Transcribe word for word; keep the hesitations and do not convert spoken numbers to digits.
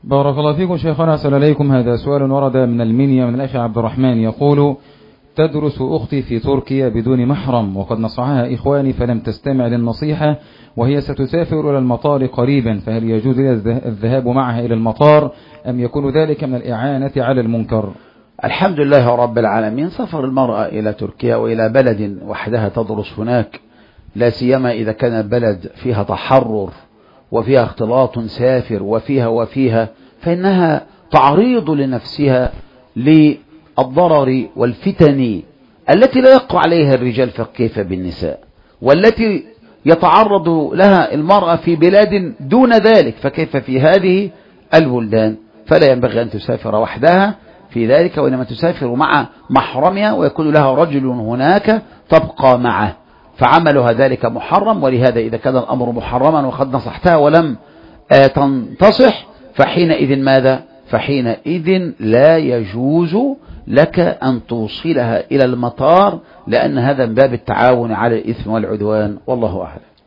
بارك الله فيكم شيخنا، أسأل عليكم. هذا سؤال ورد من المنيا من الأخ عبد الرحمن، يقول: تدرس أختي في تركيا بدون محرم، وقد نصحها إخواني فلم تستمع للنصيحة، وهي ستسافر إلى المطار قريبا، فهل يجوز لي الذهاب معها إلى المطار أم يكون ذلك من الإعانة على المنكر؟ الحمد لله رب العالمين. سفر المرأة إلى تركيا وإلى بلد وحدها تدرس هناك، لا سيما إذا كان البلد فيها تحرر وفيها اختلاط سافر وفيها وفيها فإنها تعريض لنفسها للضرر والفتن التي لا يقع عليها الرجال، فكيف بالنساء، والتي يتعرض لها المرأة في بلاد دون ذلك، فكيف في هذه البلدان؟ فلا ينبغي أن تسافر وحدها في ذلك، وإنما تسافر مع محرمها ويكون لها رجل هناك تبقى معه، فعملها ذلك محرم. ولهذا إذا كان الأمر محرما وقد نصحتها ولم تنتصح فحينئذ ماذا؟ فحينئذ لا يجوز لك أن توصلها إلى المطار، لأن هذا من باب التعاون على الإثم والعدوان، والله أعلم.